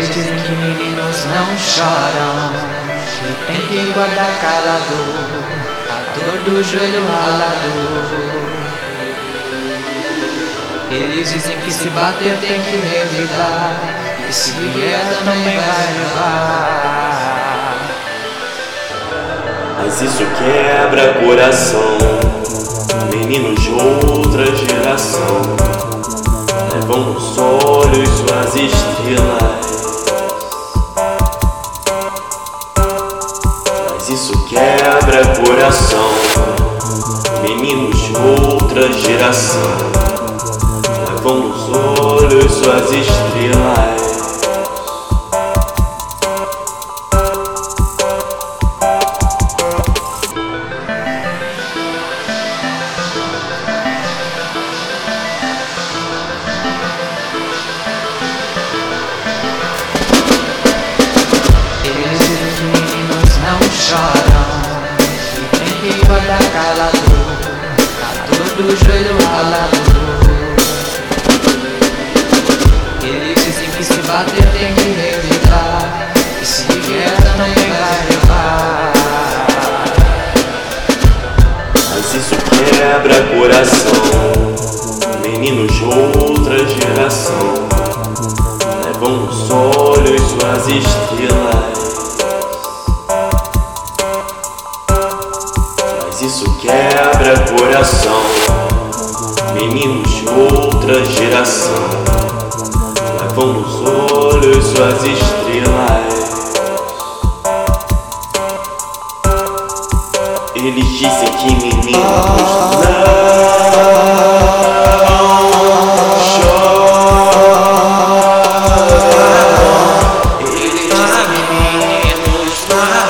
dizem que meninos não choram, que tem que guardar calado a dor do joelho ralado. Eles dizem que se bater tem que revidar, e se vier também vai levar. Mas isso quebra coração. Meninos de outra geração levam nos olhos suas estrelas. Mas isso quebra coração. Meninos de outra geração levam nos olhos suas estrelas. Eles dizem que meninos não choram, que tem que guardar calado a dor do joelho ralado. Eles dizem que se bater tem que revidar, e se vier também vai levar. Mas isso quebra coração. Meninos de outra geração levam nos olhos suas estrelas. Mas isso quebra coração. Meninos de outra geração levam nos olhos suas estrelas. Eles dizem que meninos não choram. Eles dizem que meninos não